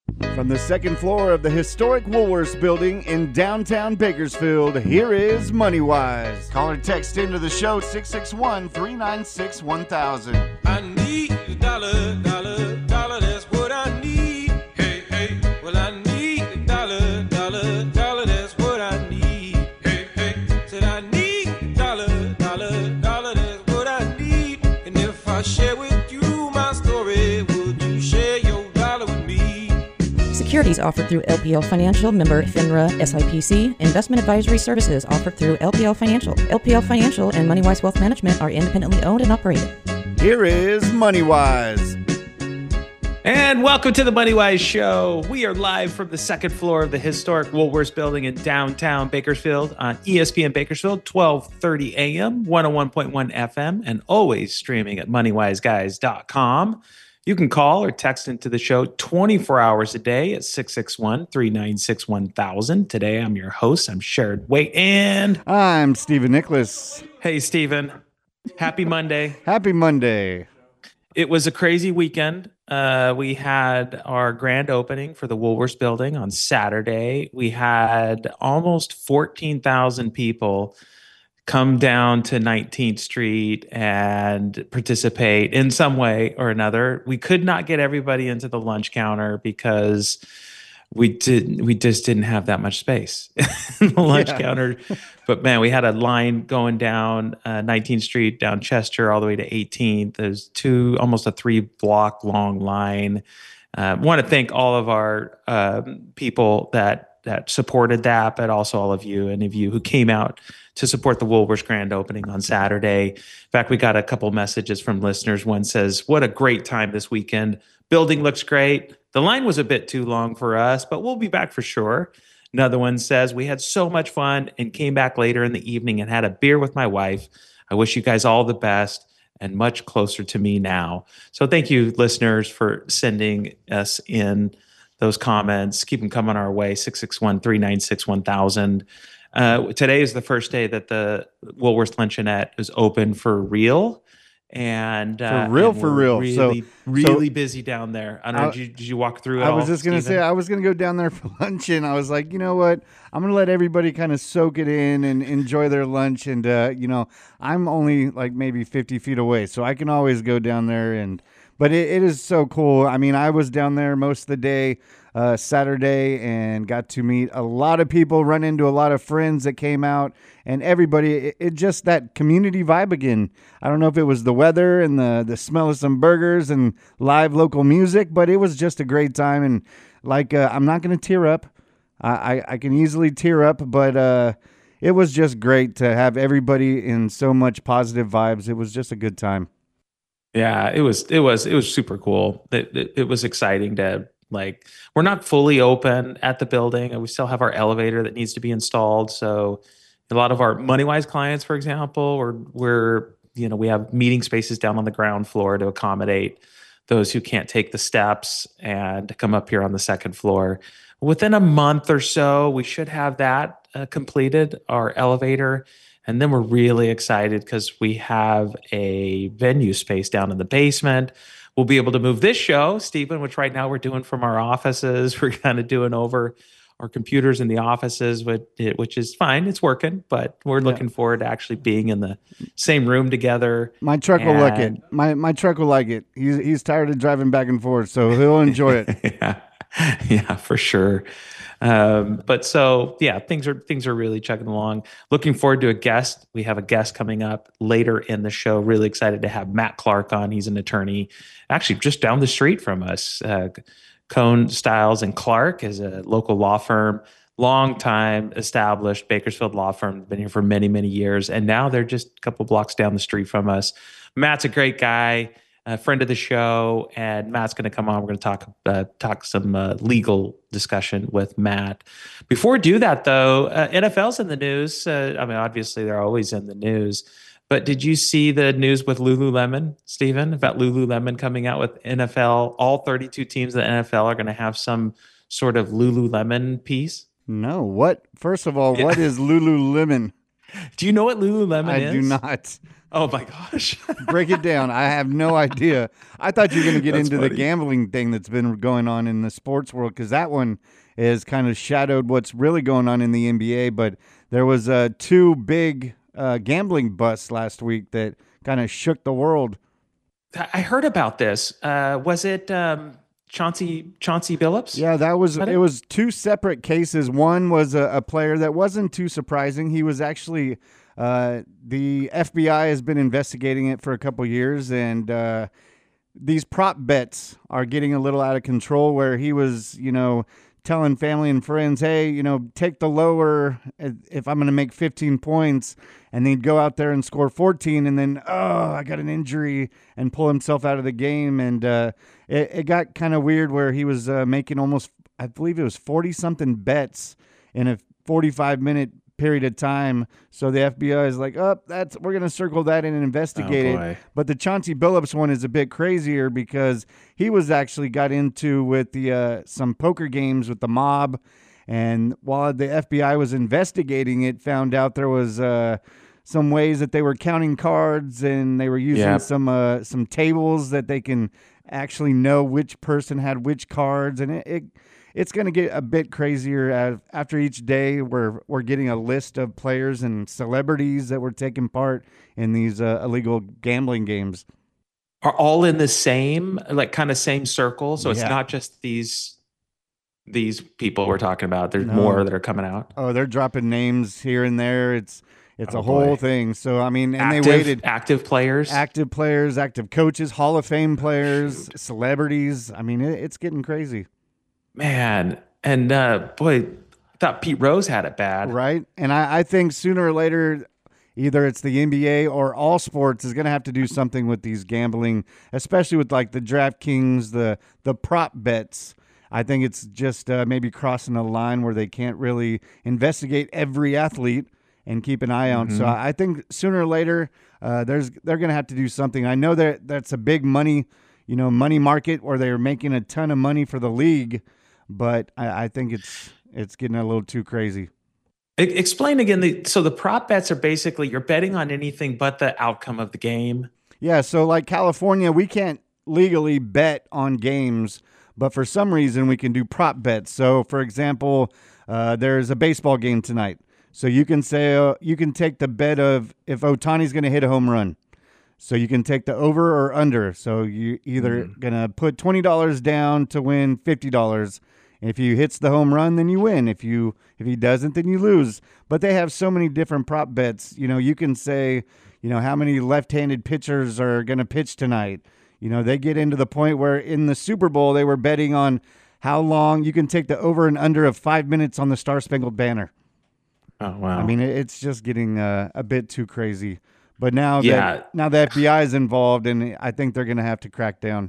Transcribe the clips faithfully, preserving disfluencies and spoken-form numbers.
From the second floor of the historic Woolworths building in downtown Bakersfield, here is MoneyWise. Call or text into the show six six one, three nine six, one thousand. I need a dollar, dollar, dollar, that's what I need. Hey, hey, well I need a dollar, dollar, dollar, that's what I need. Hey, hey, said I need a dollar, dollar, dollar, that's what I need. And if I share with you my story, would you share your dollar with me? Securities offered through L P L Financial, member FINRA S I P C. Investment advisory services offered through L P L Financial. L P L Financial and MoneyWise Wealth Management are independently owned and operated. Here is MoneyWise. And welcome to the MoneyWise Show. We are live from the second floor of the historic Woolworths building in downtown Bakersfield on E S P N Bakersfield, twelve thirty a.m., one oh one point one F M, and always streaming at money wise guys dot com. You can call or text into the show twenty-four hours a day at six six one, three nine six, one thousand. Today, I'm your host. I'm Sherrod Waite, and I'm Stephen Nicholas. Hey, Stephen. Happy Monday. Happy Monday. It was a crazy weekend. Uh, we had our grand opening for the Woolworths building on Saturday. We had almost fourteen thousand people come down to nineteenth Street and participate in some way or another. We could not get everybody into the lunch counter because we did we just didn't have that much space in the lunch yeah. counter. But man, we had a line going down uh, nineteenth Street, down Chester, all the way to eighteenth. There's two, almost a three block long line. I uh, want to thank all of our uh, people that that supported that, but also all of you, any of you who came out to support the Woolworths grand opening on Saturday. In fact, we got a couple messages from listeners. One says, what a great time this weekend. Building looks great. The line was a bit too long for us, but we'll be back for sure. Another one says, we had so much fun and came back later in the evening and had a beer with my wife. I wish you guys all the best and much closer to me now. So thank you, listeners, for sending us in those comments. Keep them coming our way, six six one, three nine six, one thousand. Uh, today is the first day that the Woolworths Luncheonette is open for real. And uh, for real, and for real. Really, so really so, busy down there. I don't know. Did you, did you walk through it I all, was just going to say, I was going to go down there for lunch, and I was like, you know what? I'm going to let everybody kind of soak it in and enjoy their lunch. And, uh, you know, I'm only like maybe fifty feet away, so I can always go down there. And But it, it is so cool. I mean, I was down there most of the day uh, Saturday and got to meet a lot of people, run into a lot of friends that came out, and everybody, it, it just that community vibe again. I don't know if it was the weather and the, the smell of some burgers and live local music, but it was just a great time. And like, uh, I'm not going to tear up. I, I, I can easily tear up, but uh, it was just great to have everybody in so much positive vibes. It was just a good time. Yeah, it was, it was, it was super cool. It, it, it was exciting to, like, we're not fully open at the building, and we still have our elevator that needs to be installed. So a lot of our MoneyWise clients, for example, we're, we're, you know, we have meeting spaces down on the ground floor to accommodate those who can't take the steps and come up here on the second floor. Within a month or so, we should have that uh, completed, our elevator. And then we're really excited because we have a venue space down in the basement. We'll be able to move this show, Stephen, which right now we're doing from our offices. We're kind of doing over our computers in the offices, which, which is fine. It's working, but we're yeah. looking forward to actually being in the same room together. My truck and, will like it. My my truck will like it. He's he's tired of driving back and forth, so he'll enjoy it. yeah, yeah, for sure. Um, but so yeah, things are things are really chugging along. Looking forward to a guest. We have a guest coming up later in the show. Really excited to have Matt Clark on. He's an attorney, actually just down the street from us. Uh, Cohn, Stiles and Clark is a local law firm, long time established Bakersfield law firm, been here for many, many years. And now they're just a couple blocks down the street from us. Matt's a great guy, a friend of the show, and Matt's going to come on. We're going to talk uh, talk some uh, legal discussion with Matt. Before we do that, though, uh, N F L's in the news. Uh, I mean, obviously, they're always in the news. But did you see the news with Lululemon, Stephen, about Lululemon coming out with N F L? All thirty-two teams of the N F L are going to have some sort of Lululemon piece? No. What? First of all, yeah. What is Lululemon? Do you know what Lululemon I is? I do not. Oh my gosh. Break it down. I have no idea. I thought you were going to get That's into the funny. gambling thing that's been going on in the sports world, because that one is kind of shadowed what's really going on in the N B A. But there was uh, two big uh, gambling busts last week that kind of shook the world. I heard about this. Uh, was it um, Chauncey Chauncey Billups? Yeah, that was But it. it- Was two separate cases. One was a, a player that wasn't too surprising. He was actually uh, the F B I has been investigating it for a couple years, and uh, these prop bets are getting a little out of control. Where he was, you know, telling family and friends, "Hey, you know, take the lower if I'm going to make fifteen points," and he'd go out there and score fourteen, and then, oh, I got an injury, and pull himself out of the game, and uh, it, it got kind of weird where he was uh, making almost, I believe it was forty something bets in a forty-five minute period of time. So the F B I is like, oh, that's we're gonna circle that in and investigate Oh, it. boy. But the Chauncey Billups one is a bit crazier because he was actually got into with the uh, some poker games with the mob, and while the F B I was investigating it, found out there was uh, some ways that they were counting cards, and they were using Yeah. some uh, some tables that they can actually know which person had which cards, and it. it It's going to get a bit crazier as, after each day. We're we're getting a list of players and celebrities that were taking part in these uh, illegal gambling games. Are all in the same, like kind of same circle. So it's Yeah. not just these these people we're talking about. There's No. more that are coming out. Oh, they're dropping names here and there. It's it's Oh, a whole boy. thing. So I mean, and active, they waited. active players. Active players, active coaches, Hall of Fame players, celebrities. I mean, it, it's getting crazy, Man. And uh, boy, I thought Pete Rose had it bad. right? And I, I think sooner or later, either it's the N B A or all sports is going to have to do something with these gambling, especially with like the DraftKings, the the prop bets. I think it's just uh, maybe crossing a line where they can't really investigate every athlete and keep an eye on. So I think sooner or later, uh, there's they're going to have to do something. I know that that's a big money, you know, money market where they're making a ton of money for the league, but I, I think it's it's getting a little too crazy. E- Explain again. The, so the prop bets are basically you're betting on anything but the outcome of the game. Yeah, so like California, we can't legally bet on games, but for some reason we can do prop bets. So, for example, uh, there's a baseball game tonight. So you can say uh, you can take the bet of if Otani's going to hit a home run. So you can take the over or under. So you either gonna put twenty dollars down to win fifty dollars. If he hits the home run, then you win. If you if he doesn't, then you lose. But they have so many different prop bets. You know, you can say, you know, how many left-handed pitchers are gonna pitch tonight. You know, they get into the point where in the Super Bowl they were betting on how long you can take the over and under of five minutes on the Star Spangled Banner. Oh wow! I mean, it- it's just getting uh, a bit too crazy. But now Yeah. that now the F B I is involved, and I think they're going to have to crack down.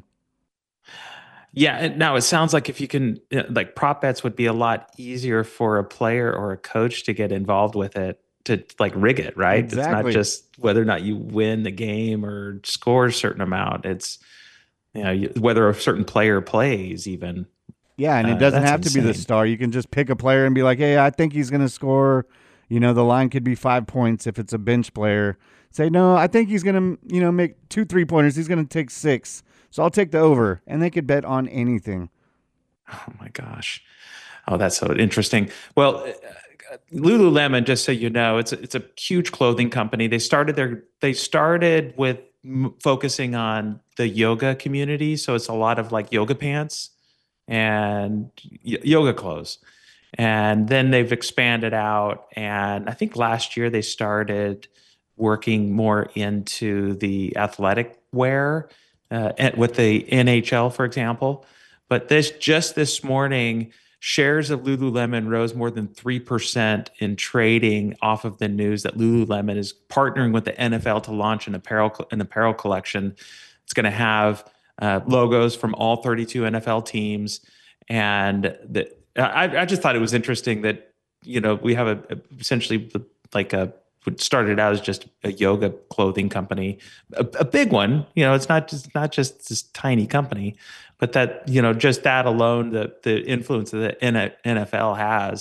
yeah. And now it sounds like if you can, uh, like prop bets would be a lot easier for a player or a coach to get involved with it to like rig it, right? It's Exactly. not just whether or not you win the game or score a certain amount. It's you know you- whether a certain player plays even. Yeah, and Uh, it doesn't that's have to be the insane. star. You can just pick a player and be like, "Hey, I think he's going to score." You know, the line could be five points if it's a bench player. Say, "No, I think he's going to, you know, make two three pointers. He's going to take six, so I'll take the over." And they could bet on anything. Oh my gosh. Oh, that's so interesting. Well, uh, Lululemon, just so you know, it's a, it's a huge clothing company. They started their they started with m- focusing on the yoga community, so it's a lot of like yoga pants and y- yoga clothes. And then they've expanded out, and I think last year they started working more into the athletic wear uh, and with the N H L, for example. But this just this morning, shares of Lululemon rose more than three percent in trading off of the news that Lululemon is partnering with the N F L to launch an apparel an apparel collection. It's going to have uh, logos from all thirty-two N F L teams, and the, I, I just thought it was interesting that you know we have a, a essentially like a what started out as just a yoga clothing company, a, a big one. You know, it's not just not just this tiny company, but that you know just that alone, the the influence that the N F L has.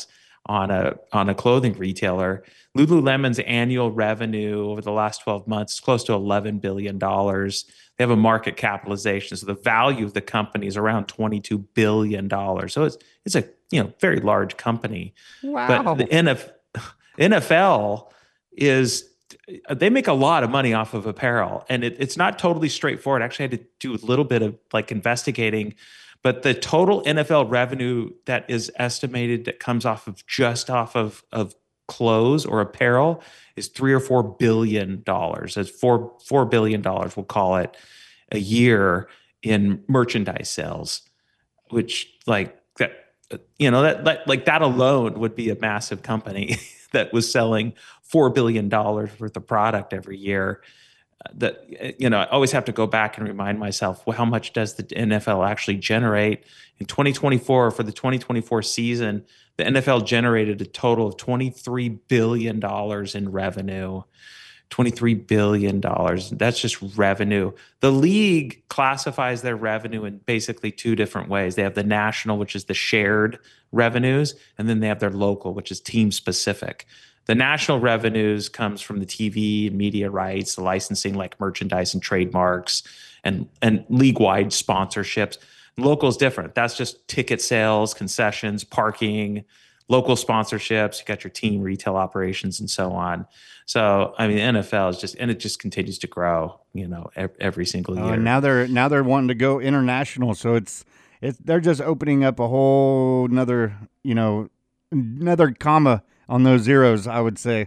on a on a clothing retailer. Lululemon's annual revenue over the last twelve months is close to eleven billion dollars. They have a market capitalization, so the value of the company is around twenty-two billion dollars. So it's it's a you know very large company. Wow. But the N F, N F L is they make a lot of money off of apparel, and it, it's not totally straightforward. Actually, I had to do a little bit of like investigating, but the total N F L revenue that is estimated that comes off of just off of of clothes or apparel is three or four billion dollars. It's four four billion dollars, we'll call it, a year in merchandise sales, which like that, you know, that, that like that alone would be a massive company that was selling four billion dollars worth of product every year. That, you know, I always have to go back and remind myself, well, how much does the N F L actually generate? In twenty twenty-four, for the twenty twenty-four season, the N F L generated a total of twenty-three billion dollars in revenue. twenty-three billion dollars. That's just revenue. The league classifies their revenue in basically two different ways. They have the national, which is the shared revenues, and then they have their local, which is team specific. The national revenues comes from the T V and media rights, the licensing like merchandise and trademarks, and, and league-wide sponsorships. Local is different. That's just ticket sales, concessions, parking, local sponsorships. You got your team retail operations and so on. So, I mean, the N F L is just, and it just continues to grow, you know, every, every single year. Uh, now they're now they're wanting to go international. So it's it's they're just opening up a whole another, you know, another comma on those zeros, I would say.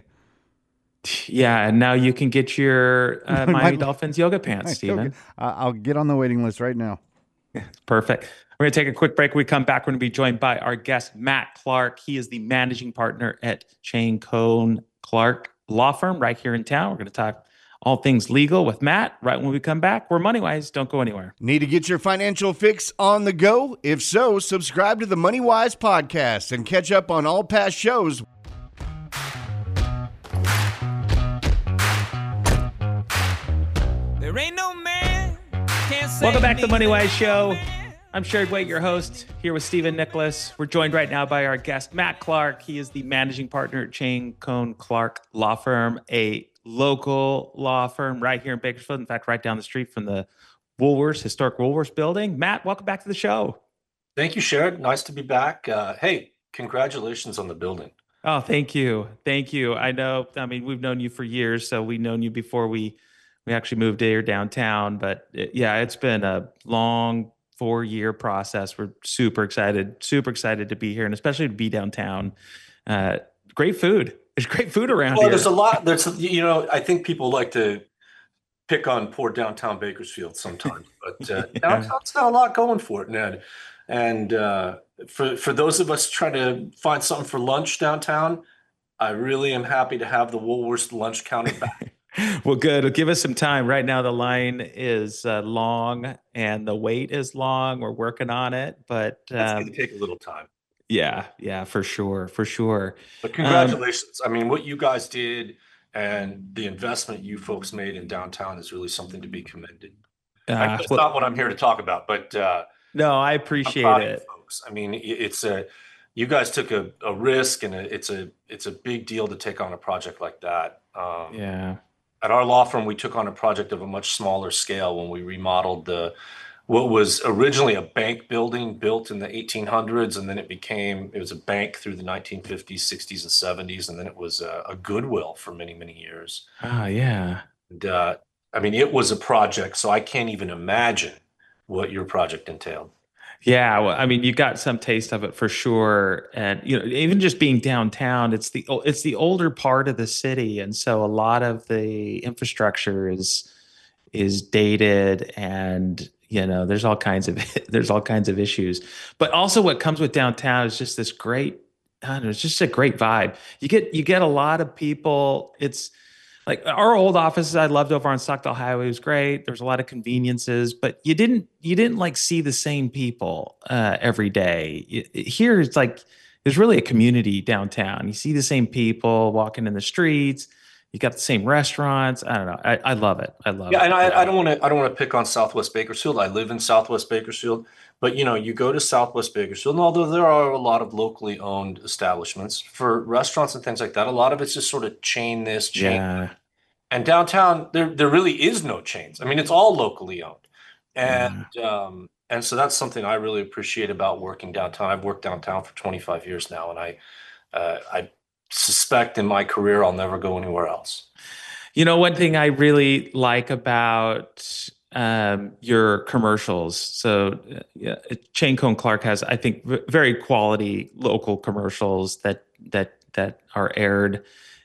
Yeah, and now you can get your uh, Miami My- Dolphins yoga pants, Stephen. Uh, I'll get on the waiting list right now. Perfect. We're going to take a quick break. When we come back, we're going to be joined by our guest, Matt Clark. He is the managing partner at Chang Cohn Clark Law Firm right here in town. We're going to talk all things legal with Matt right when we come back. We're MoneyWise. Don't go anywhere. Need to get your financial fix on the go? If so, subscribe to the MoneyWise podcast and catch up on all past shows. There ain't no man can't say Welcome back to the me MoneyWise that Show. no man. I'm Sherry Wait, your host, here with Stephen Nicholas. We're joined right now by our guest, Matt Clark. He is the managing partner at Chang Cohn Clark Law Firm, a local law firm right here in Bakersfield. In fact, right down the street from the Woolworths, historic Woolworths building. Matt, welcome back to the show. Thank you, Sharon. Nice to be back. Uh, hey, congratulations on the building. Oh, thank you. Thank you. I know, I mean, we've known you for years, so we've known you before we we actually moved here downtown. But it, yeah, it's been a long four-year process. We're super excited, super excited to be here, and especially to be downtown. Uh, great food. There's great food around Well, here. there's a lot. There's, you know, I think people like to pick on poor downtown Bakersfield sometimes, but uh, Yeah. downtown's got a lot going for it, Ned. And uh, for for those of us trying to find something for lunch downtown, I really am happy to have the Woolworths lunch counter back. Well, good. Give us some time. Right now, the line is uh, long and the wait is long. We're working on it, but That's um, going to take a little time. yeah, yeah, for sure, for sure. But congratulations. I mean, what you guys did and the investment you folks made in downtown is really something to be commended. I know Uh, That's well, not what I'm here to talk about, but uh, no, I I'm appreciate proud of you it. folks. I mean, i- it's a, you guys took a, a risk, and a, it's a, it's a big deal to take on a project like that. Um, Yeah, At our law firm, we took on a project of a much smaller scale when we remodeled the, what was originally a bank building built in the eighteen hundreds, and then it became, it was a bank through the nineteen fifties, sixties, and seventies, and then it was a, a Goodwill for many, many years. ah, yeah. And uh, I mean, it was a project, so I can't even imagine what your project entailed. Yeah, well, I mean, you got some taste of it for sure, and you know, even just being downtown, it's the o- it's the older part of the city, and so a lot of the infrastructure is is dated, and you know, there's all kinds of there's all kinds of issues. But also, what comes with downtown is just this great, I don't know, it's just a great vibe. You get you get a lot of people. It's like our old offices I loved over on Stockdale Highway was great. There was a lot of conveniences, but you didn't you didn't like see the same people uh, every day. Y- Here it's like there's really a community downtown. You see the same people walking in the streets. You got the same restaurants. I don't know. I, I love it. I love Yeah, it. and I, I don't want to I don't want to pick on Southwest Bakersfield. I live in Southwest Bakersfield, but you know, you go to Southwest Bakersfield, and although there are a lot of locally owned establishments for restaurants and things like that, a lot of it's just sort of chain this, chain. Yeah. And downtown, there there really is no chains. I mean, it's all locally owned, and Yeah. um, and so that's something I really appreciate about working downtown. I've worked downtown for twenty-five years now, and I uh, I suspect in my career I'll never go anywhere else. You know, one thing I really like about um, your commercials. So, uh, yeah, Chain Cone Clark has, I think, v- very quality local commercials that that that are aired.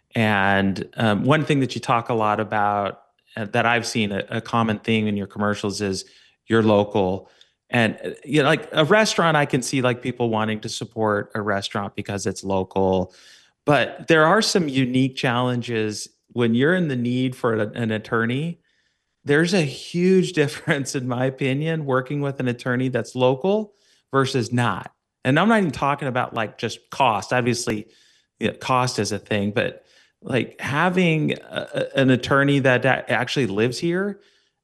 And um, one thing that you talk a lot about uh, that I've seen a, a common theme in your commercials is you're local. And uh, you know, like a restaurant, I can see like people wanting to support a restaurant because it's local. But there are some unique challenges when you're in the need for a- an attorney. There's a huge difference, in my opinion, working with an attorney that's local versus not. And I'm not even talking about like just cost. Obviously, you know, cost is a thing, but like having a, a- an attorney that a- actually lives here,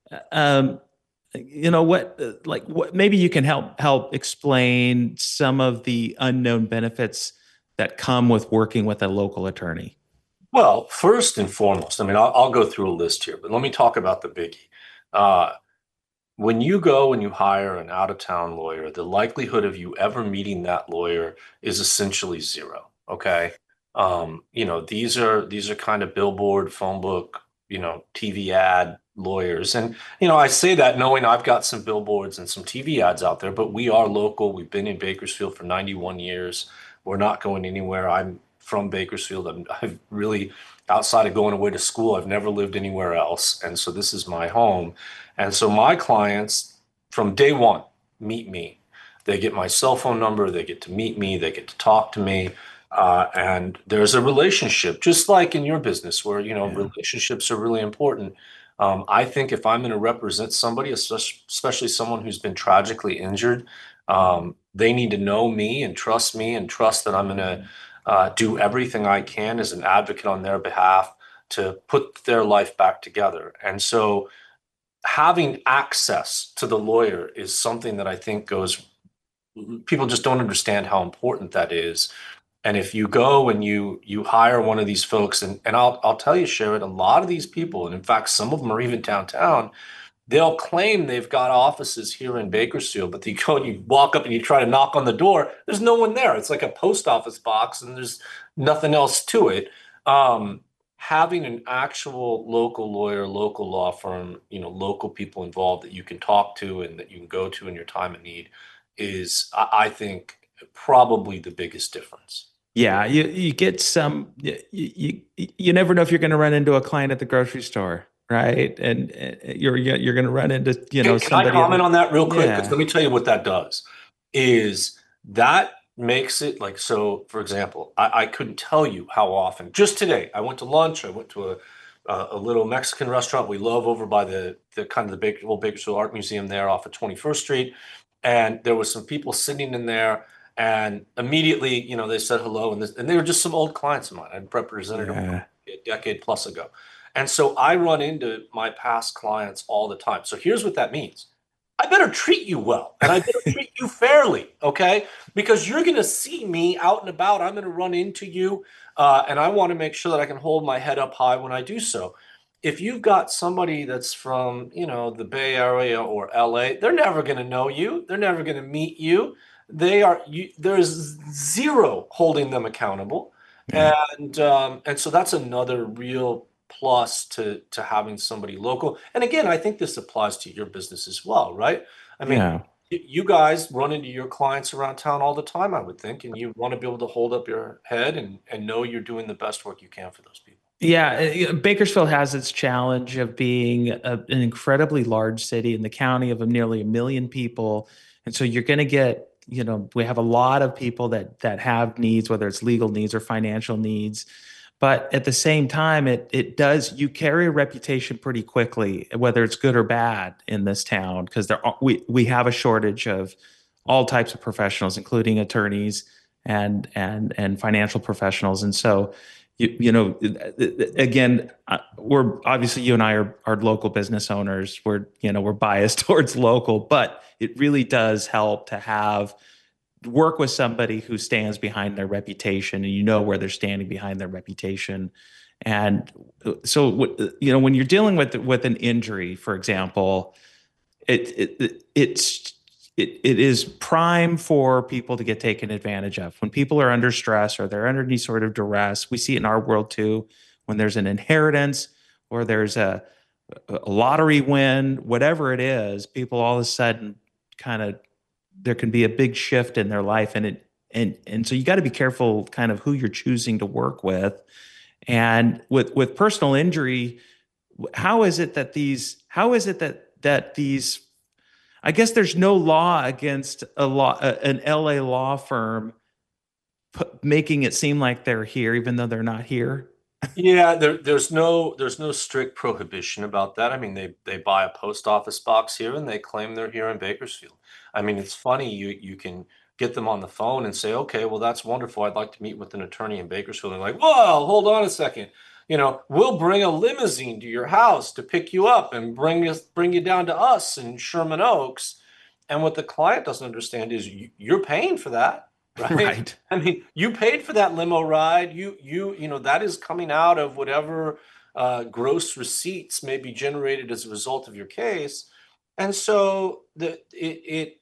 um, you know what, uh, like what, maybe you can help help explain some of the unknown benefits that come with working with a local attorney. Well, first and foremost, I mean, I'll, I'll go through a list here, but let me talk about the biggie. Uh, when you go and you hire an out-of-town lawyer, the likelihood of you ever meeting that lawyer is essentially zero. Okay. Um, you know, these are these are kind of billboard, phone book, you know, T V ad lawyers. And, you know, I say that knowing I've got some billboards and some T V ads out there, but we are local. We've been in Bakersfield for ninety-one years. We're not going anywhere. I'm from Bakersfield. I'm, I've really, outside of going away to school, I've never lived anywhere else. And so this is my home. And so my clients from day one meet me. They get my cell phone number, they get to meet me, they get to talk to me. Uh, and there's a relationship, just like in your business where, you know, Yeah. relationships are really important. Um, I think if I'm going to represent somebody, especially, especially someone who's been tragically injured, um, they need to know me and trust me and trust that I'm going to uh, do everything I can as an advocate on their behalf to put their life back together. And so having access to the lawyer is something that I think goes, people just don't understand how important that is. And if you go and you you hire one of these folks, and, and I'll I'll tell you, Sherrod, a lot of these people, and in fact, some of them are even downtown, they'll claim they've got offices here in Bakersfield, but you go and you walk up and you try to knock on the door, there's no one there. It's like a post office box and there's nothing else to it. Um, having an actual local lawyer, local law firm, you know, local people involved that you can talk to and that you can go to in your time of need is, I, I think, probably the biggest difference. Yeah, you you get some. You you, you never know if you're going to run into a client at the grocery store, right? And uh, you're you're going to run into you know Can, can I somebody. comment on that real quick? Because Yeah. let me tell you what that does. Is that makes it like so? For example, I, I couldn't tell you how often. Just today, I went to lunch. I went to a a, a little Mexican restaurant we love over by the the kind of the Baker, old Bakersfield Art Museum there off of twenty-first Street, and there was some people sitting in there. And immediately, you know, they said hello, and this, and they were just some old clients of mine. I'd represented them Yeah. a decade plus ago. And so I run into my past clients all the time. So here's what that means. I better treat you well and I better treat you fairly, okay? Because you're going to see me out and about. I'm going to run into you, uh, and I want to make sure that I can hold my head up high when I do so. If you've got somebody that's from, you know, the Bay Area or L A, they're never going to know you. They're never going to meet you. They are you, there's zero holding them accountable, Yeah. and um, and so that's another real plus to to having somebody local. And again, I think this applies to your business as well, right? I mean, Yeah. y- you guys run into your clients around town all the time, I would think, and you want to be able to hold up your head and and know you're doing the best work you can for those people. Yeah, uh, Bakersfield has its challenge of being a, an incredibly large city in the county of nearly a million people, and so you're going to get, you know, we have a lot of people that that have needs, whether it's legal needs or financial needs. But at the same time, it it does you carry a reputation pretty quickly, whether it's good or bad in this town, because there are, we we have a shortage of all types of professionals, including attorneys and and and financial professionals, and so you, you know, again, uh, we're obviously you and I are, are local business owners. We're, you know, we're biased towards local, but it really does help to have work with somebody who stands behind their reputation and you know where they're standing behind their reputation. And so, you know, when you're dealing with with an injury, for example, it, it it's it, it is prime for people to get taken advantage of. When people are under stress or they're under any sort of duress, we see it in our world too. When there's an inheritance or there's a, a lottery win, whatever it is, people all of a sudden kind of, there can be a big shift in their life, and it and and so you got to be careful kind of who you're choosing to work with. And with with personal injury, how is it that these how is it that that these I guess there's no law against a law an L A law firm p- making it seem like they're here even though they're not here? Yeah, there, there's no there's no strict prohibition about that. I mean, they they buy a post office box here and they claim they're here in Bakersfield. I mean, it's funny, you you can get them on the phone and say, okay, well, that's wonderful. I'd like to meet with an attorney in Bakersfield. And they're like, whoa, hold on a second. You know, we'll bring a limousine to your house to pick you up and bring us bring you down to us in Sherman Oaks. And what the client doesn't understand is you, you're paying for that. Right? Right. I mean, you paid for that limo ride. You, you, you know, that is coming out of whatever uh, gross receipts may be generated as a result of your case. And so the it, it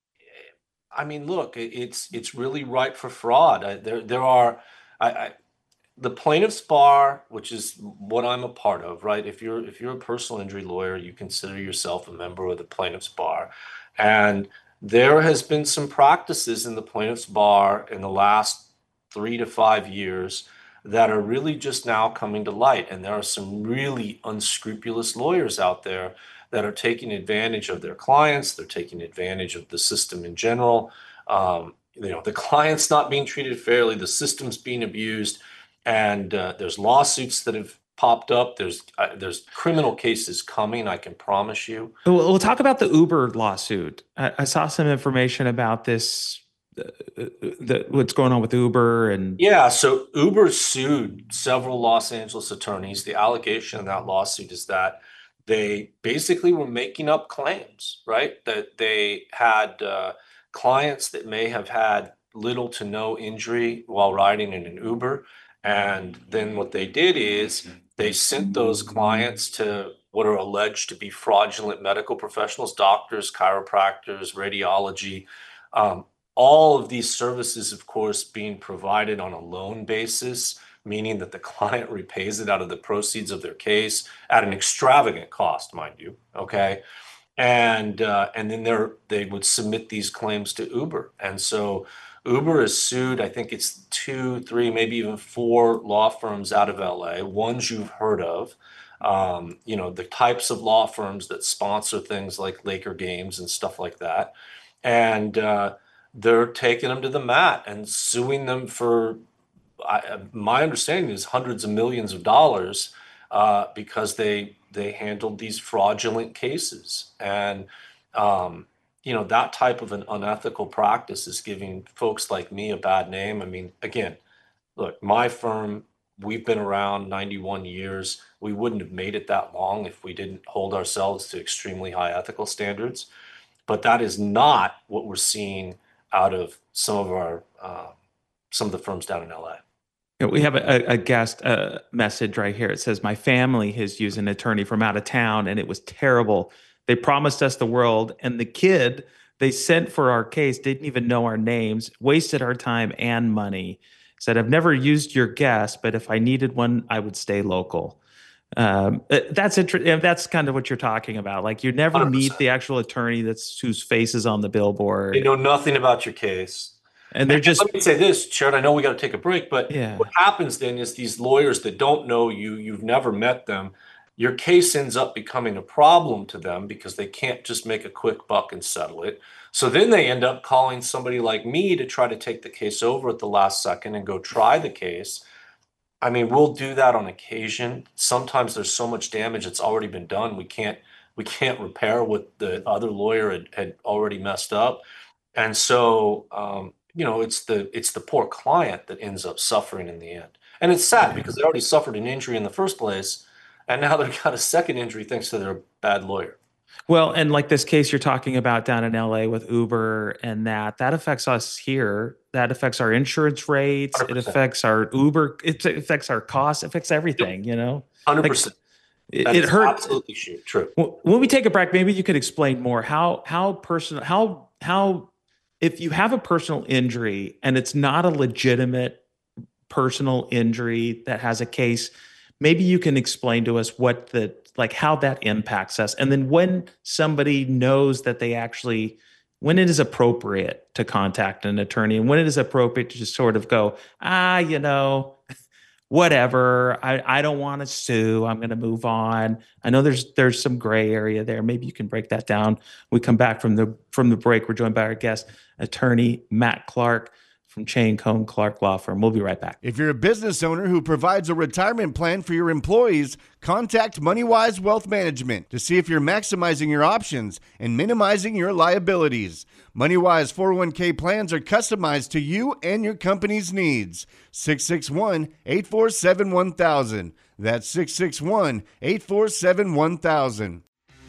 I mean, look, it, it's it's really ripe for fraud. I, there there are, I, I the plaintiff's bar, which is what I'm a part of, right? If you're if you're a personal injury lawyer, you consider yourself a member of the plaintiff's bar, and there has been some practices in the plaintiff's bar in the last three to five years that are really just now coming to light. And there are some really unscrupulous lawyers out there that are taking advantage of their clients. They're taking advantage of the system in general. Um, you know, the client's not being treated fairly. The system's being abused. And uh, there's lawsuits that have popped up. There's uh, there's criminal cases coming, I can promise you. We'll, we'll talk about the Uber lawsuit. I, I saw some information about this, uh, the, what's going on with Uber and Yeah, so Uber sued several Los Angeles attorneys. The allegation in that lawsuit is that they basically were making up claims, right? That they had uh, clients that may have had little to no injury while riding in an Uber. And then what they did is they sent those clients to what are alleged to be fraudulent medical professionals, doctors, chiropractors, radiology, um, all of these services, of course, being provided on a loan basis, meaning that the client repays it out of the proceeds of their case at an extravagant cost, mind you. Okay. And uh, and then they're, they would submit these claims to Uber. And so Uber is sued, I think it's two, three, maybe even four law firms out of L A, ones you've heard of. Um, you know, the types of law firms that sponsor things like Laker games and stuff like that. And uh, they're taking them to the mat and suing them for, I, my understanding is hundreds of millions of dollars uh, because they they handled these fraudulent cases. And, um, you know, that type of an unethical practice is giving folks like me a bad name. I mean, again, look, my firm, we've been around ninety-one years. We wouldn't have made it that long if we didn't hold ourselves to extremely high ethical standards. But that is not what we're seeing out of some of our uh, some of the firms down in L A. You know, we have a, a guest uh, message right here. It says, my family has used an attorney from out of town and it was terrible. They promised us the world, and the kid they sent for our case didn't even know our names, wasted our time and money. Said, I've never used your guest, but if I needed one, I would stay local. Um, uh, that's interesting. That's kind of what you're talking about. Like you never one hundred meet percent. the actual attorney that's whose face is on the billboard, They know nothing about your case. and they're And just let me say this, Sharon, I know we got to take a break, but Yeah. what happens then is these lawyers that don't know you, you've never met them, your case ends up becoming a problem to them because they can't just make a quick buck and settle it. So then they end up calling somebody like me to try to take the case over at the last second and go try the case. I mean, we'll do that on occasion. Sometimes there's so much damage it's already been done. We can't we can't repair what the other lawyer had, had already messed up. And so um, you know, it's the it's the poor client that ends up suffering in the end. And it's sad because they already suffered an injury in the first place, and now they've got a second injury thanks to their bad lawyer. Well, and like this case you're talking about down in L A with Uber and that, that affects us here. That affects our insurance rates. one hundred It percent. affects our Uber. It affects our costs. It affects everything, you know? one hundred Like, percent. it, That it is hurt. absolutely true. True. Well, when we take a break, maybe you could explain more how, how personal, how, how, if you have a personal injury and it's not a legitimate personal injury that has a case, maybe you can explain to us what the, like how that impacts us. And then when somebody knows that they actually, when it is appropriate to contact an attorney and when it is appropriate to just sort of go, ah, you know, whatever, I, I don't want to sue. I'm going to move on. I know there's, there's some gray area there. Maybe you can break that down. We come back from the, from the break. We're joined by our guest, attorney Matt Clark from Chain Cone Clark Law Firm. We'll be right back. If you're a business owner who provides a retirement plan for your employees, contact MoneyWise Wealth Management to see if you're maximizing your options and minimizing your liabilities. MoneyWise four oh one k plans are customized to you and your company's needs. six six one, eight four seven, one thousand. That's six six one, eight four seven, one thousand.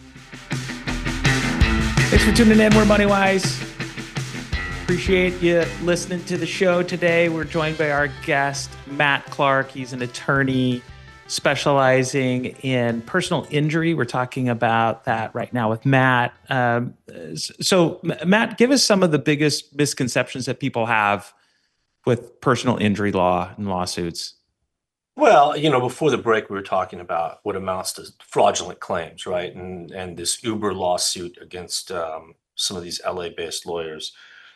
Thanks for tuning in. We're MoneyWise. Appreciate you listening to the show today. We're joined by our guest, Matt Clark. He's an attorney specializing in personal injury. We're talking about that right now with Matt. Um, so, Matt, give us some of the biggest misconceptions that people have with personal injury law and lawsuits. Well, you know, before the break, we were talking about what amounts to fraudulent claims, right? And and this Uber lawsuit against um, some of these L A-based lawyers.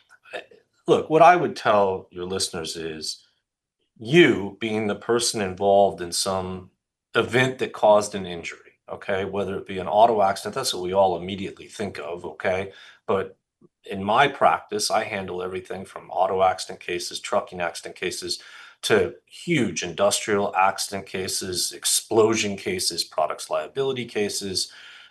Look, what I would tell your listeners is you being the person involved in some event that caused an injury, okay, whether it be an auto accident, that's what we all immediately think of, okay? But in my practice, I handle everything from auto accident cases, trucking accident cases, to huge industrial accident cases, explosion cases, products liability cases.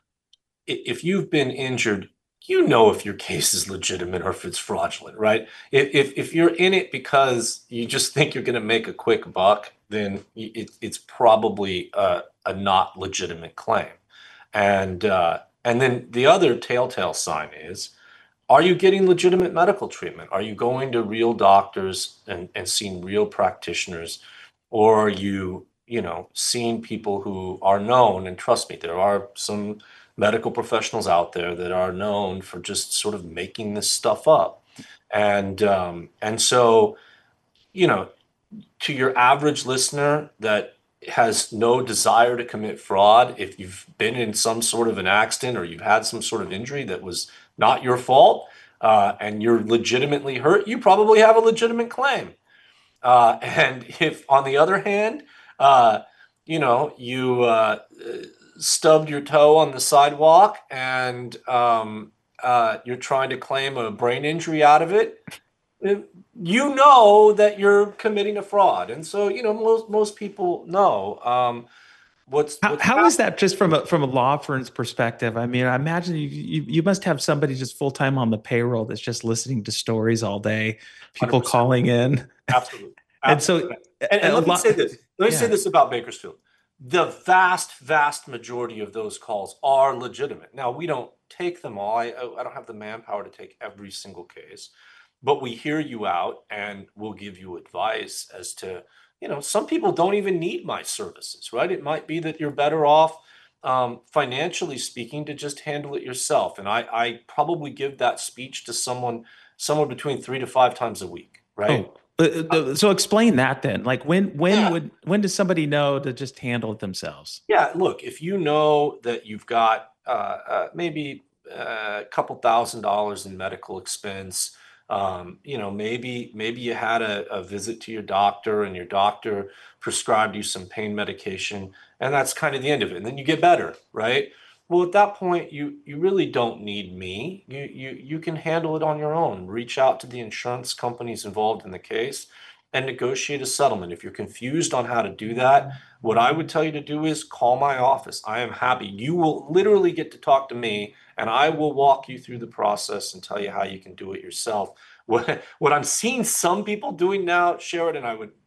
I- If you've been injured, you know if your case is legitimate or if it's fraudulent, right? If if, if you're in it because you just think you're going to make a quick buck, then y- it, it's probably a, a not legitimate claim. And uh, and then the other telltale sign is, are you getting legitimate medical treatment? Are you going to real doctors and, and seeing real practitioners? Or are you, you know, seeing people who are known? And trust me, there are some medical professionals out there that are known for just sort of making this stuff up. And um, and so, you know, to your average listener that has no desire to commit fraud, if you've been in some sort of an accident or you've had some sort of injury that was not your fault, uh, and you're legitimately hurt, you probably have a legitimate claim. Uh, and if, on the other hand, uh, you know, you uh, stubbed your toe on the sidewalk and um, uh, you're trying to claim a brain injury out of it, you know that you're committing a fraud. And so, you know, most most people know. Um, what's, How, what's how is that just from a from a law firm's perspective? I mean, I imagine you you, you must have somebody just full time on the payroll that's just listening to stories all day, people one hundred percent. calling in. Absolutely. And so, Absolutely. and, and a let me lot- say this. Let me yeah. say this about Bakersfield. The vast, vast majority of those calls are legitimate. Now, we don't take them all. I, I don't have the manpower to take every single case, but we hear you out and we'll give you advice as to, you know, some people don't even need my services, right? It might be that you're better off um, financially speaking to just handle it yourself. And I, I probably give that speech to someone somewhere between three to five times a week, right? Oh, uh, uh, so explain that then. Like when when Yeah. would when does somebody know to just handle it themselves? Yeah, look, if you know that you've got uh, uh, maybe uh, a couple thousand dollars in medical expense, um, you know, maybe maybe you had a, a visit to your doctor and your doctor prescribed you some pain medication, and that's kind of the end of it. And then you get better, right? Well, at that point, you you really don't need me. You you you can handle it on your own. Reach out to the insurance companies involved in the case and negotiate a settlement. If you're confused on how to do that, what I would tell you to do is call my office. I am happy. You will literally get to talk to me, and I will walk you through the process and tell you how you can do it yourself. What, what I'm seeing some people doing now, Sheridan, I would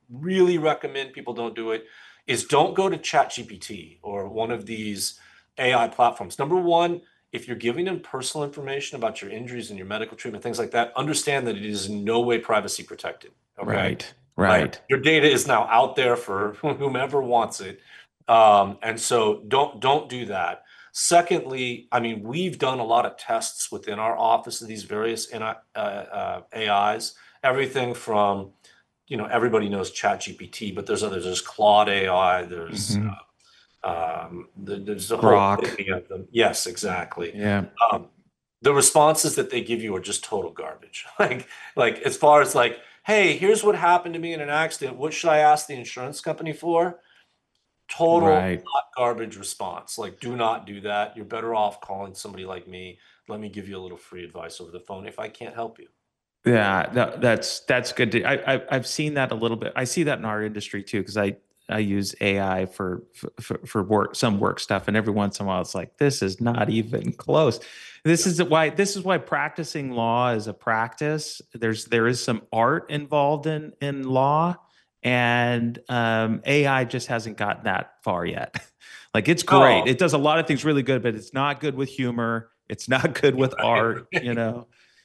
really recommend people don't do it is don't go to ChatGPT or one of these A I platforms. Number one, if you're giving them personal information about your injuries and your medical treatment, things like that, understand that it is in no way privacy protected. Okay. Right. Like, Right. your data is now out there for whomever wants it. Um, and so don't don't do that. Secondly, I mean, we've done a lot of tests within our office of these various uh, uh, A Is, everything from, you know, everybody knows ChatGPT, but there's others. There's Claude A I. There's Mhm. uh, um, there- there's a Grok. whole litany of them. Yes, exactly. Yeah. Um, the responses that they give you are just total garbage. Like, like as far as like, hey, here's what happened to me in an accident. What should I ask the insurance company for? Total Right. hot garbage response. Like, do not do that. You're better off calling somebody like me. Let me give you a little free advice over the phone if I can't help you. Yeah, that, that's that's good. To, I, I I've seen that a little bit. I see that in our industry too, because I I use A I for, for for work, some work stuff, and every once in a while it's like, this is not even close. This is why this is why practicing law is a practice. There's there is some art involved in in law, and um, A I just hasn't gotten that far yet. Like, it's great. No. It does a lot of things really good, but it's not good with humor. It's not good with art. You know.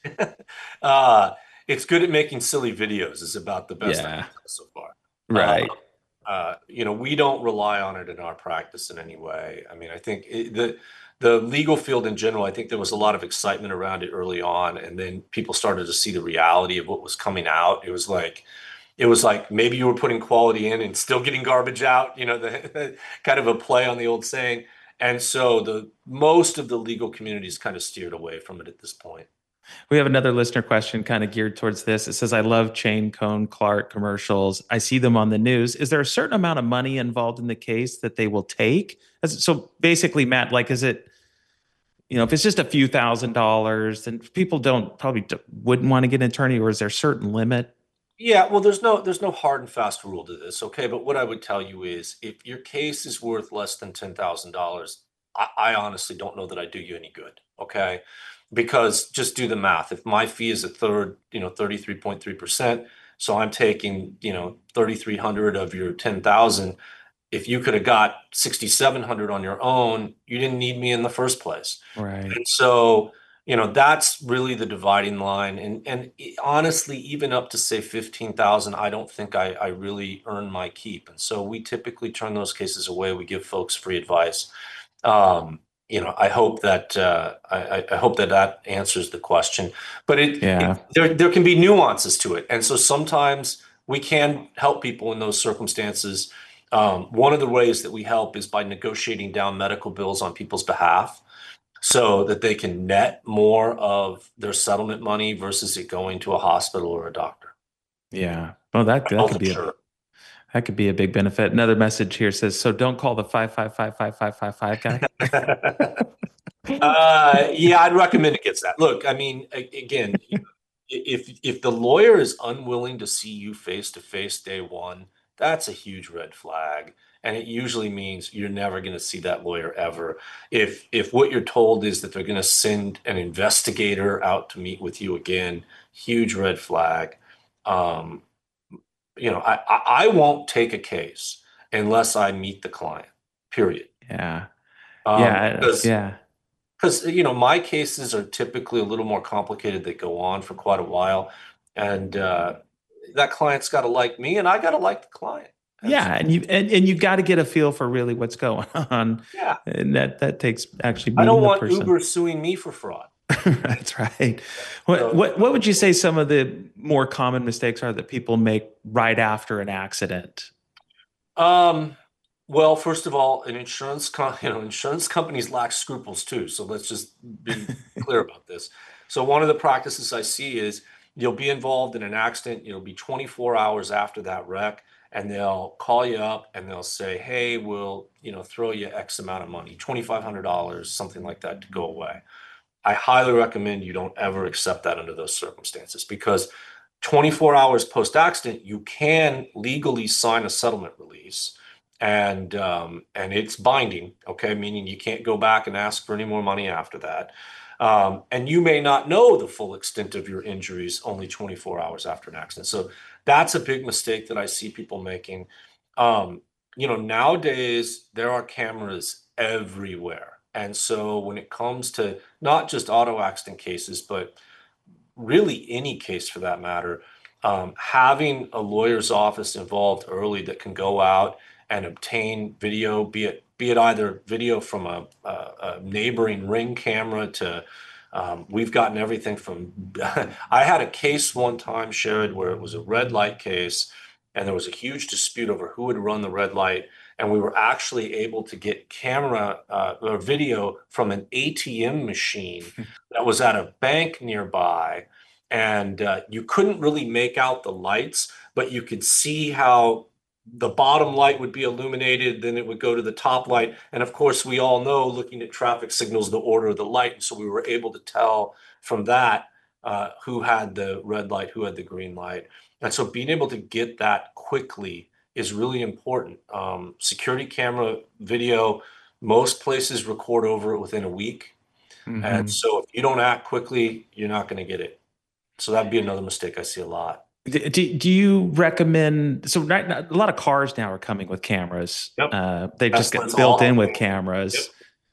uh, it's good at making silly videos is about the best I Yeah. can tell so far. Right. Uh, uh, you know, we don't rely on it in our practice in any way. I mean, I think it, the the legal field in general, I think there was a lot of excitement around it early on, and then people started to see the reality of what was coming out. It was like, it was like maybe you were putting quality in and still getting garbage out. You know, the kind of a play on the old saying. And so the most of the legal communities kind of steered away from it at this point. We have another listener question kind of geared towards this. It says, I love Chain Cone Clark commercials. I see them on the news. Is there a certain amount of money involved in the case that they will take? As- So basically, Matt, like, is it, you know, if it's just a few thousand dollars, then people don't probably d- wouldn't want to get an attorney, or is there a certain limit? Yeah, well, there's no there's no hard and fast rule to this, okay? But what I would tell you is if your case is worth less than ten thousand dollars, I, I honestly don't know that I do you any good, okay? Because just do the math. If my fee is a third, you know, thirty-three point three percent, so I'm taking, you know, thirty-three hundred of your ten thousand. If you could have got sixty-seven hundred on your own, you didn't need me in the first place. Right. And so, you know, that's really the dividing line. And and e- honestly, even up to say fifteen thousand, I don't think I, I really earn my keep. And so we typically turn those cases away. We give folks free advice. Um, you know, I hope that uh, I, I I hope that that answers the question. But it, Yeah. it there there can be nuances to it, and so sometimes we can help people in those circumstances. Um, one of the ways that we help is by negotiating down medical bills on people's behalf so that they can net more of their settlement money versus it going to a hospital or a doctor. Yeah. Well, that that Health could be a insurer. that could be a big benefit. Another message here says, so don't call the five five five five five five five guy. uh, yeah, I'd recommend against that. Look, I mean, a- again, if if the lawyer is unwilling to see you face to face day one, that's a huge red flag. And it usually means you're never going to see that lawyer ever. If if what you're told is that they're going to send an investigator out to meet with you again, huge red flag. Um, you know, I, I I won't take a case unless I meet the client, period. Yeah. Um, Yeah. because Yeah. because you know my cases are typically a little more complicated. They go on for quite a while, and uh, that client's got to like me, and I got to like the client. And so- Yeah, and you and, and you got to get a feel for really what's going on, yeah, and that that takes actually I meeting don't the want person. Uber suing me for fraud. That's right. What So- what what would you say some of the more common mistakes are that people make right after an accident? Um, well, first of all, an insurance com you know, insurance companies lack scruples too. So let's just be clear about this. So one of the practices I see is you'll be involved in an accident, it'll be twenty-four hours after that wreck, and they'll call you up and they'll say, "Hey, we'll, you know, throw you X amount of money, twenty-five hundred dollars something like that to go away." I highly recommend you don't ever accept that under those circumstances because twenty-four hours post-accident, you can legally sign a settlement release and um, and it's binding, okay, meaning you can't go back and ask for any more money after that. Um, and you may not know the full extent of your injuries only twenty-four hours after an accident. So that's a big mistake that I see people making. Um, you know, nowadays there are cameras everywhere. And so when it comes to not just auto accident cases, but really any case for that matter, um, having a lawyer's office involved early that can go out and obtain video, be it be it either video from a, a, a neighboring Ring camera to um, we've gotten everything from. I had a case one time, Sherrod, where it was a red light case, and there was a huge dispute over who would run the red light, and we were actually able to get camera uh, or video from an A T M machine that was at a bank nearby, and uh, you couldn't really make out the lights, but you could see how the bottom light would be illuminated, then it would go to the top light. And of course, we all know, looking at traffic signals, the order of the light. And so we were able to tell from that uh, who had the red light, who had the green light. And so being able to get that quickly is really important. Um, security camera video, most places record over it within a week. Mhm. And so if you don't act quickly, you're not going to get it. So that'd be another mistake I see a lot. Do, do you recommend? So right now, a lot of cars now are coming with cameras. Yep. Uh, they That's just what get it's built all in with about. cameras. Yep.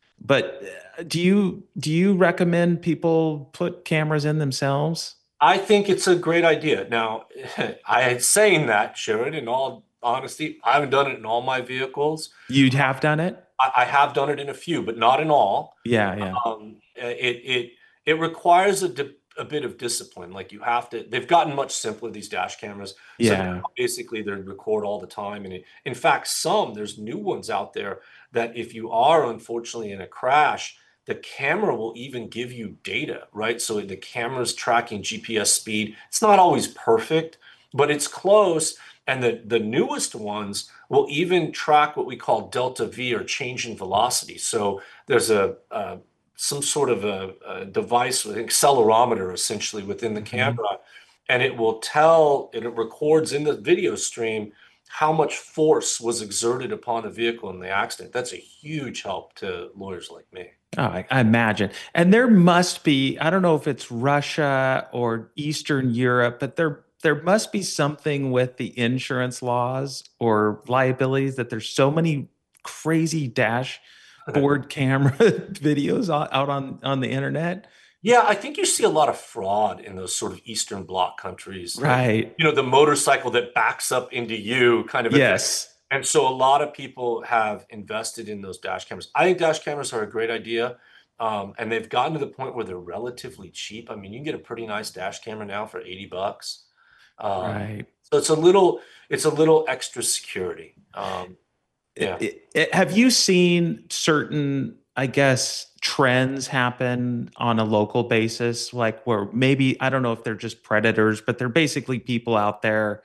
But uh, do you do you recommend people put cameras in themselves? I think it's a great idea. Now, I had saying that, Sharon, in all honesty, I haven't done it in all my vehicles. You'd have done it? I, I have done it in a few, but not in all. Yeah, yeah. Um, it it it requires a, di- a bit of discipline. Like you have to. They've gotten much simpler, these dash cameras. So Yeah. now basically they record all the time, and it, in fact, some there's new ones out there that if you are unfortunately in a crash, the camera will even give you data, right? So the camera's tracking G P S speed. It's not always perfect, but it's close. And the, the newest ones will even track what we call delta V, or change in velocity. So there's a, uh, some sort of a, a device with an accelerometer essentially within the Mhm. camera, and it will tell, and it records in the video stream how much force was exerted upon the vehicle in the accident. That's a huge help to lawyers like me. Oh, I, I imagine. And there must be, I don't know if it's Russia or Eastern Europe, but there there must be something with the insurance laws or liabilities that there's so many crazy dashboard camera videos out, out on, on the internet. Yeah, I think you see a lot of fraud in those sort of Eastern Bloc countries. Like, Right. you know, the motorcycle that backs up into you kind of a thing. Yes. And so a lot of people have invested in those dash cameras. I think dash cameras are a great idea. Um, and they've gotten to the point where they're relatively cheap. I mean, you can get a pretty nice dash camera now for eighty bucks. Um, Right. so it's a little, it's a little extra security. Um, yeah. It- it- have you seen certain, I guess, trends happen on a local basis? Like where maybe, I don't know if they're just predators, but they're basically people out there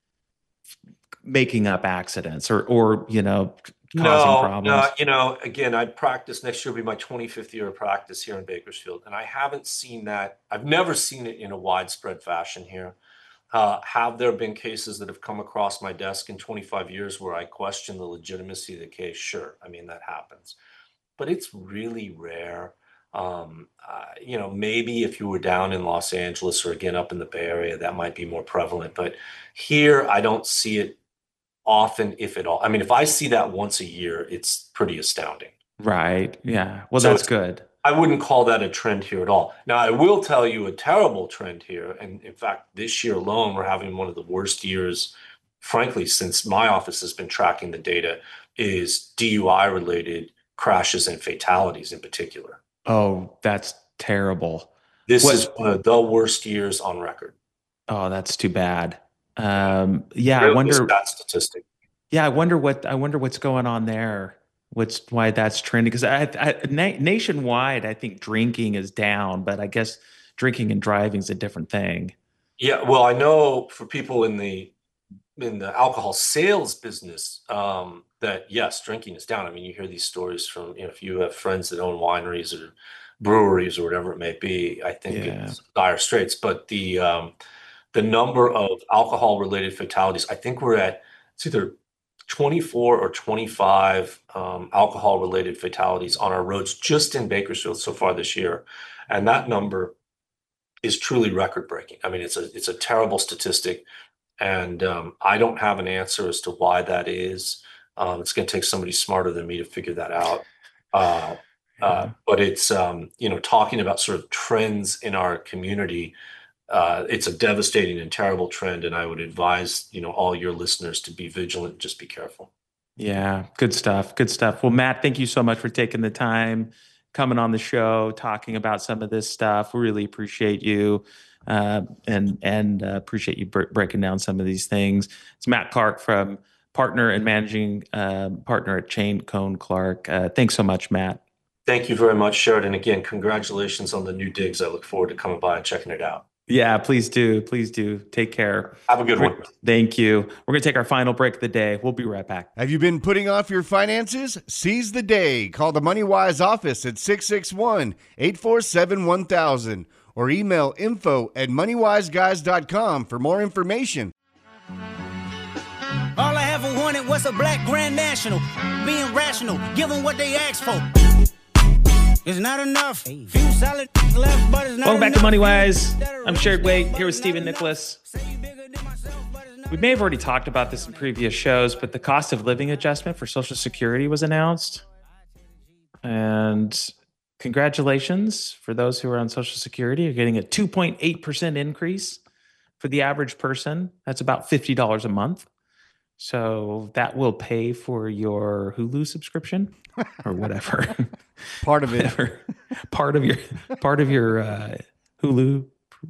making up accidents or, or, you know, causing No, problems. no, you know, again, I practice next year will be my twenty-fifth year of practice here in Bakersfield, and I haven't seen that. I've never seen it in a widespread fashion here. Uh, have there been cases that have come across my desk in twenty-five years where I question the legitimacy of the case? Sure. I mean, that happens, but it's really rare. Um, uh, you know, maybe if you were down in Los Angeles or again up in the Bay Area, that might be more prevalent, but here I don't see it often, if at all. I mean, if I see that once a year, it's pretty astounding. Right. Yeah. Well, So that's it's- good. I wouldn't call that a trend here at all. Now, I will tell you a terrible trend here. And in fact, this year alone, we're having one of the worst years, frankly, since my office has been tracking the data, is D U I related crashes and fatalities in particular. Oh, that's terrible. This What- is one of the worst years on record. Oh, that's too bad. Um, yeah, I Really wonder. sad statistic. Yeah, I wonder what I wonder what's going on there. What's why that's trending? Because I, I na- nationwide, I think drinking is down, but I guess drinking and driving is a different thing. Yeah, well, I know for people in the in the alcohol sales business, um, that yes, drinking is down. I mean, you hear these stories from, you know, if you have friends that own wineries or breweries or whatever it may be, I think Yeah. it's dire straits. But the um, the number of alcohol related fatalities, I think we're at it's either twenty-four or twenty-five um, alcohol-related fatalities on our roads just in Bakersfield so far this year, and that number is truly record-breaking. I mean, it's a it's a terrible statistic, and um, I don't have an answer as to why that is. Um, it's going to take somebody smarter than me to figure that out. Uh, uh, but it's um, you know, talking about sort of trends in our community. Uh, it's a devastating and terrible trend, and I would advise, you know, all your listeners to be vigilant, just be careful. Yeah, good stuff. Good stuff. Well, Matt, thank you so much for taking the time, coming on the show, talking about some of this stuff. We really appreciate you, uh, and and uh, appreciate you br- breaking down some of these things. It's Matt Clark, from partner and managing uh, partner at Chain Cone Clark. Uh, thanks so much, Matt. Thank you very much, Sheridan. Again, congratulations on the new digs. I look forward to coming by and checking it out. Yeah, please do. Please do. Take care. Have a good one. Thank you. We're going to take our final break of the day. We'll be right back. Have you been putting off your finances? Seize the day. Call the MoneyWise office at six six one, eight four seven, one thousand or email info at money wise guys dot com for more information. All I ever wanted was a black Grand National. Being rational, give them what they asked for. It's not enough. Few solid left, but it's not Welcome back enough. to MoneyWise. I'm Sherrod Wait, here with Stephen Nicholas. We may have already talked about this in previous shows, but the cost of living adjustment for Social Security was announced. And congratulations for those who are on Social Security. You're getting a two point eight percent increase for the average person. That's about fifty dollars a month. So that will pay for your Hulu subscription or whatever. Part of it. Whatever. part of your part of your uh, Hulu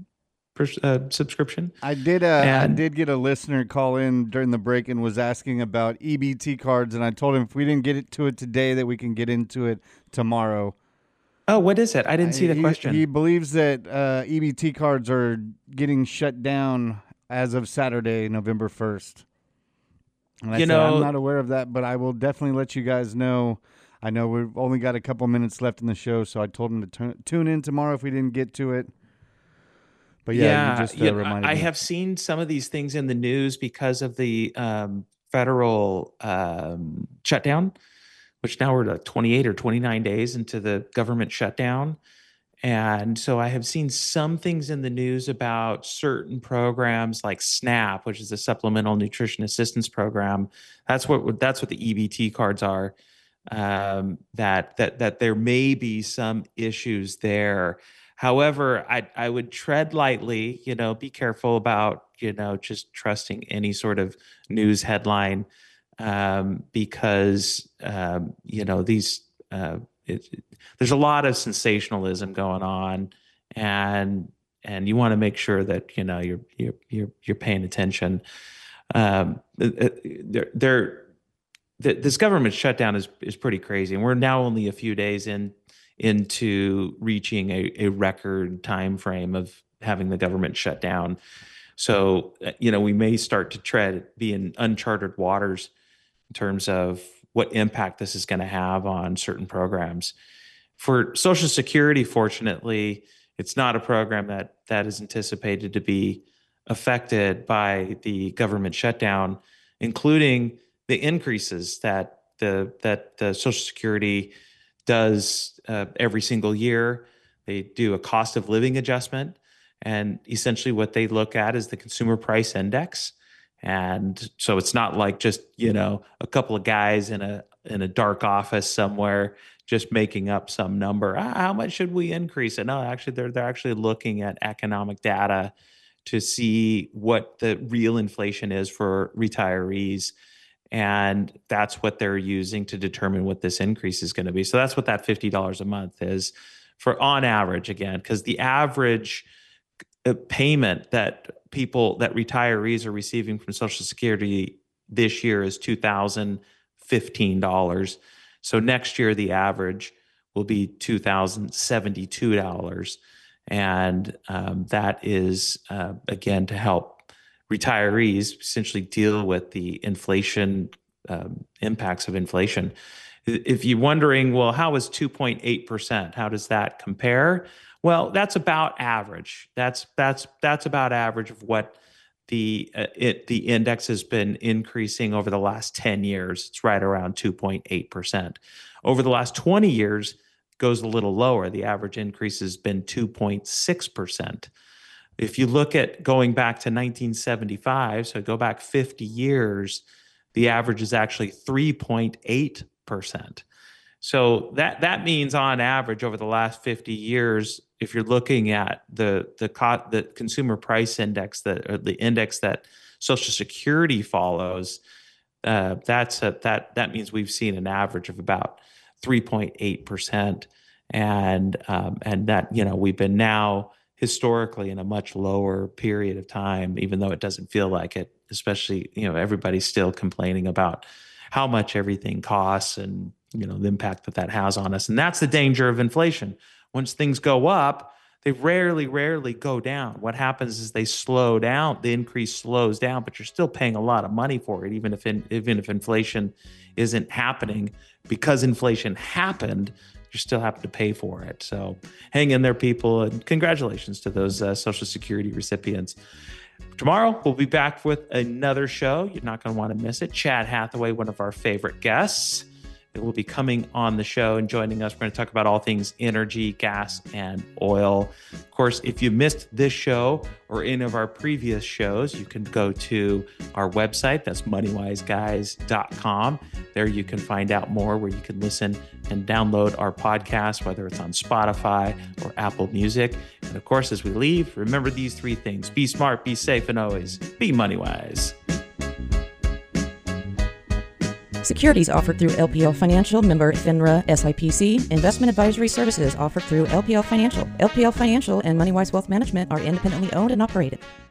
uh, subscription. I did. Uh, And- I did get a listener call in during the break and was asking about E B T cards, and I told him if we didn't get it to it today, that we can get into it tomorrow. Oh, what is it? I didn't see the he, question. He believes that uh, E B T cards are getting shut down as of Saturday, November first. And I You said, know- I'm not aware of that, but I will definitely let you guys know. I know we've only got a couple minutes left in the show, so I told him to turn, tune in tomorrow if we didn't get to it. But yeah, you just uh, yeah, reminded I me. have seen some of these things in the news because of the um, federal um, shutdown, which now we're like twenty-eight or twenty-nine days into the government shutdown. And so I have seen some things in the news about certain programs like SNAP, which is a supplemental nutrition assistance program. That's what that's what the E B T cards are. Um, that that that there may be some issues there. However, I I would tread lightly. You know, be careful about you know just trusting any sort of news headline um, because um, you know these. Uh, it, it, there's a lot of sensationalism going on, and and you want to make sure that you know you're you're you're, you're paying attention. Um, they're, they're this government shutdown is is pretty crazy, and we're now only a few days in into reaching a, a record time frame of having the government shut down. So you know we may start to tread be in uncharted waters in terms of what impact this is going to have on certain programs. For Social Security, fortunately, it's not a program that that is anticipated to be affected by the government shutdown, including the increases that the that the Social Security does uh, every single year. They do a cost of living adjustment, and essentially what they look at is the consumer price index. And so it's not like just you know a couple of guys in a in a dark office somewhere just making up some number. Ah, how much should we increase it? No, actually, they're they're actually looking at economic data to see what the real inflation is for retirees. And that's what they're using to determine what this increase is going to be. So that's what that fifty dollars a month is for on average, again, because the average payment that people, that retirees are receiving from Social Security this year is two thousand fifteen dollars. So next year, the average will be two thousand seventy-two dollars. And um, that is, uh, again, to help retirees essentially deal with the inflation um, impacts of inflation. If you're wondering, well, how is two point eight percent? How does that compare? Well, that's about average. That's that's that's about average of what the uh, it the index has been increasing over the last ten years. It's right around two point eight percent. Over the last twenty years, it goes a little lower. The average increase has been two point six percent. If you look at going back to nineteen seventy-five, so go back fifty years, the average is actually three point eight percent. So that that means on average over the last fifty years, if you're looking at the the co- the consumer price index, that or the index that Social Security follows, uh, that's a, that that means we've seen an average of about three point eight percent, and um, and that you know we've been now historically in a much lower period of time, even though it doesn't feel like it. Especially, you know, everybody's still complaining about how much everything costs and, you know, the impact that that has on us. And that's the danger of inflation. Once things go up, they rarely, rarely go down. What happens is they slow down, the increase slows down, but you're still paying a lot of money for it, even if in, even if inflation isn't happening. Because inflation happened, you still have to pay for it. So hang in there, people, and congratulations to those uh, Social Security recipients. Tomorrow, we'll be back with another show. You're not going to want to miss it. Chad Hathaway, one of our favorite guests, it will be coming on the show and joining us. We're going to talk about all things energy, gas, and oil. Of course, if you missed this show or any of our previous shows, you can go to our website. That's money wise guys dot com. There you can find out more, where you can listen and download our podcast, whether it's on Spotify or Apple Music. And of course, as we leave, remember these three things: be smart, be safe, and always be money wise. Securities offered through L P L Financial, member FINRA S I P C. Investment advisory services offered through L P L Financial. L P L Financial and MoneyWise Wealth Management are independently owned and operated.